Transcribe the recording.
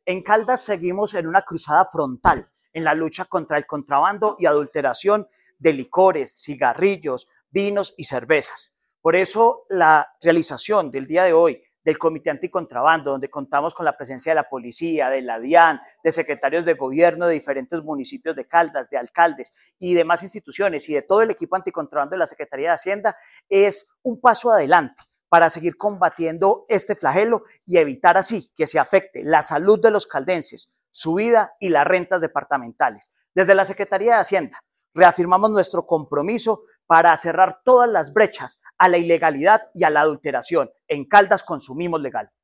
En Caldas seguimos en una cruzada frontal en la lucha contra el contrabando y adulteración de licores, cigarrillos, vinos y cervezas. Por eso la realización del día de hoy del Comité Anticontrabando, donde contamos con la presencia de la policía, de la DIAN, de secretarios de gobierno de diferentes municipios de Caldas, de alcaldes y demás instituciones y de todo el equipo anticontrabando de la Secretaría de Hacienda, es un paso adelante para seguir combatiendo este flagelo y evitar así que se afecte la salud de los caldenses, su vida y las rentas departamentales. Desde la Secretaría de Hacienda reafirmamos nuestro compromiso para cerrar todas las brechas a la ilegalidad y a la adulteración. En Caldas consumimos legal.